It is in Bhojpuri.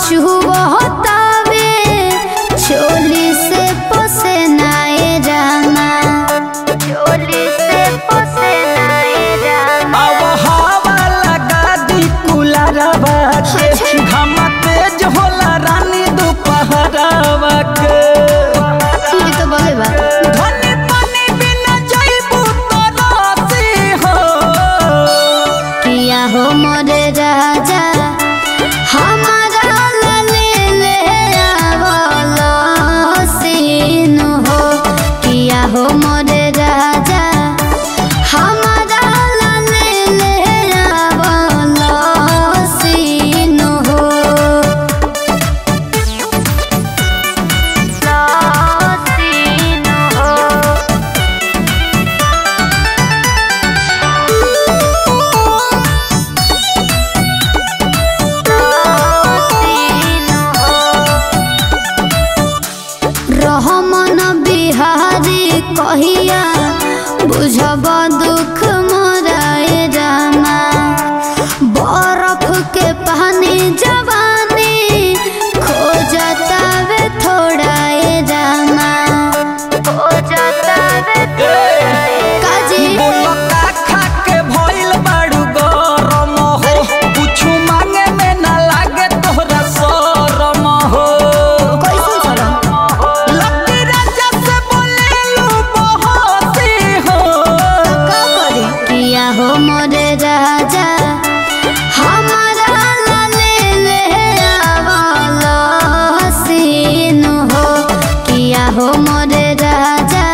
चुहतावे चोली से पसेनाए रामा, चोली से पसेनाए रामा। अब हवा लगा दी कुलरवा के, घम तेज होला रानी दोपहरवा के। ये तो बोले बा धनी पानी बिना जाइबू तो नासी हो। किया हो मोरे राजा हमारा ले ले आवला सीन हो। किया हो मोरे राजा हमारा ले ले आवला सीन हो। सीन हो रहमन बिहारी कहिया बुझब दुख मोराए रामा। बरफ के पानी जवानी खोजतावे थोड़ाए रामा, खोजतावे काजी। बोलका खा के भइल बाड़ू गरम हो, कुछु मांगे में ना लागे तोहरा शरम हो। कैसन चलो लकी राजा से बोलेलू बहसी हो। का करी किया हो मोरे राजा हमारा ले ले आवला सीन हो। किया हो मोरे राजा